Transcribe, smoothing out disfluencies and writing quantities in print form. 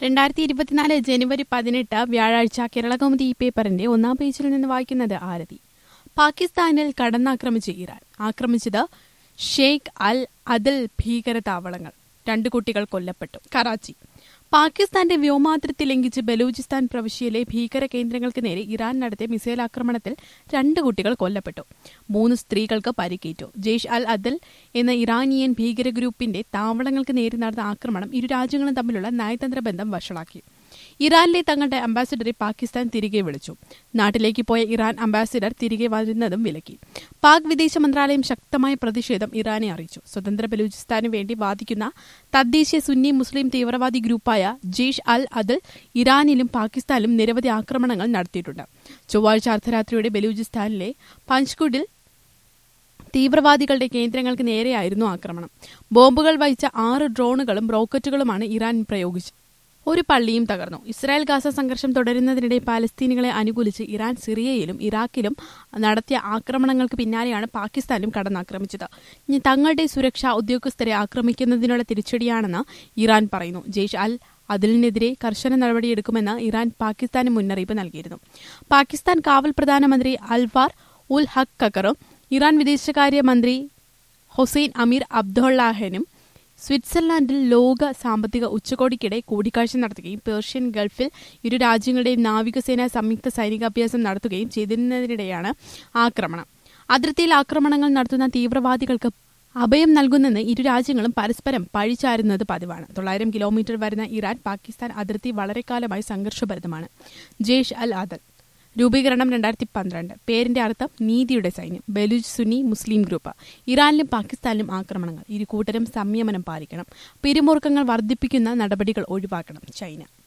2024 ജനുവരി 18 വ്യാഴാഴ്ച കേരളകൗമുദി ഈ പേപ്പറിന്റെ ഒന്നാം പേജിൽ നിന്ന് വായിക്കുന്നത് ആരതി. പാകിസ്ഥാനിൽ കടന്നാക്രമിച്ച് ഇറാൻ. ആക്രമിച്ചത് ഷെയ്ഖ് അൽ അദൽ ഭീകര താവളങ്ങൾ. 2 കുട്ടികൾ കൊല്ലപ്പെട്ടു. കറാച്ചി. പാകിസ്ഥാന്റെ വ്യോമാതിർത്തി ലംഘിച്ച് ബലൂചിസ്ഥാൻ പ്രവിശ്യയിലെ ഭീകര കേന്ദ്രങ്ങൾക്ക് നേരെ ഇറാൻ നടത്തിയ മിസൈൽ ആക്രമണത്തിൽ 2 കുട്ടികൾ കൊല്ലപ്പെട്ടു. 3 സ്ത്രീകൾക്ക് പരിക്കേറ്റു. ജെയ്ഷ് അൽ അദൽ എന്ന ഇറാനിയൻ ഭീകര ഗ്രൂപ്പിന്റെ താവളങ്ങൾക്ക് നേരെ നടന്ന ആക്രമണം ഇരു രാജ്യങ്ങളും തമ്മിലുള്ള നയതന്ത്ര ബന്ധം വഷളാക്കി. ഇറാനിലെ തങ്ങളുടെ അംബാസിഡറെ പാകിസ്ഥാൻ തിരികെ വിളിച്ചു. നാട്ടിലേക്ക് പോയ ഇറാൻ അംബാസിഡർ തിരികെ വരുന്നതും വിലക്കി. പാക് വിദേശ മന്ത്രാലയം ശക്തമായ പ്രതിഷേധം ഇറാനെ അറിയിച്ചു. സ്വതന്ത്ര ബലൂചിസ്ഥാനു വേണ്ടി വാദിക്കുന്ന തദ്ദേശീയ സുന്നി മുസ്ലിം തീവ്രവാദി ഗ്രൂപ്പായ ജെയ്ഷ് അൽ അദൽ ഇറാനിലും പാകിസ്ഥാനിലും നിരവധി ആക്രമണങ്ങൾ നടത്തിയിട്ടുണ്ട്. ചൊവ്വാഴ്ച അർദ്ധരാത്രിയോടെ ബലൂചിസ്ഥാനിലെ പഞ്ച്കുഡിൽ തീവ്രവാദികളുടെ കേന്ദ്രങ്ങൾക്ക് നേരെയായിരുന്നു ആക്രമണം. ബോംബുകൾ വഹിച്ച 6 ഡ്രോണുകളും റോക്കറ്റുകളുമാണ് ഇറാൻ പ്രയോഗിച്ചത്. ഒരു പള്ളിയും തകർന്നു. ഇസ്രായേൽ ഗാസ സംഘർഷം തുടരുന്നതിനിടെ പാലസ്തീനികളെ അനുകൂലിച്ച് ഇറാൻ സിറിയയിലും ഇറാഖിലും നടത്തിയ ആക്രമണങ്ങൾക്ക് പിന്നാലെയാണ് പാകിസ്ഥാനും കടന്നാക്രമിച്ചത്. തങ്ങളുടെ സുരക്ഷാ ഉദ്യോഗസ്ഥരെ ആക്രമിക്കുന്നതിനുള്ള തിരിച്ചടിയാണെന്ന് ഇറാൻ പറയുന്നു. ജെയ്ഷ് അൽ അദലിനെതിരെ കർശന നടപടിയെടുക്കുമെന്ന് ഇറാൻ പാകിസ്ഥാന് മുന്നറിയിപ്പ് നൽകിയിരുന്നു. പാകിസ്ഥാൻ കാവൽ പ്രധാനമന്ത്രി അൽവാർ ഉൽ ഹഖ് ഖക്കറും ഇറാൻ വിദേശകാര്യമന്ത്രി ഹൊസൈൻ അമീർ അബ്ദുള്ളാഹിനും സ്വിറ്റ്സർലാൻഡിൽ ലോക സാമ്പത്തിക ഉച്ചകോടിക്കിടെ കൂടിക്കാഴ്ച നടത്തുകയും പേർഷ്യൻ ഗൾഫിൽ ഇരു രാജ്യങ്ങളുടെയും നാവികസേന സംയുക്ത സൈനികാഭ്യാസം നടത്തുകയും ചെയ്തിരുന്നതിനിടെയാണ് ആക്രമണം. അതിർത്തിയിൽ ആക്രമണങ്ങൾ നടത്തുന്ന തീവ്രവാദികൾക്ക് അഭയം നൽകുന്നെന്ന് ഇരു രാജ്യങ്ങളും പരസ്പരം പഴിചാരുന്നത് പതിവാണ്. 900 കിലോമീറ്റർ വരുന്ന ഇറാൻ പാകിസ്ഥാൻ അതിർത്തി വളരെക്കാലമായി സംഘർഷഭരിതമാണ്. ജെയ്ഷ് അൽ അദൽ രൂപീകരണം 2012. പേരിന്റെ അർത്ഥം നീതിയുടെ സൈന്യം. ബലൂച്ച് സുന്നി മുസ്ലിം ഗ്രൂപ്പ്. ഇറാനിലും പാകിസ്ഥാനിലും ആക്രമണങ്ങൾ. ഇരു കൂട്ടരും സംയമനം പാലിക്കണം. പിരിമുറുക്കങ്ങൾ വർദ്ധിപ്പിക്കുന്ന നടപടികൾ ഒഴിവാക്കണം. ചൈന.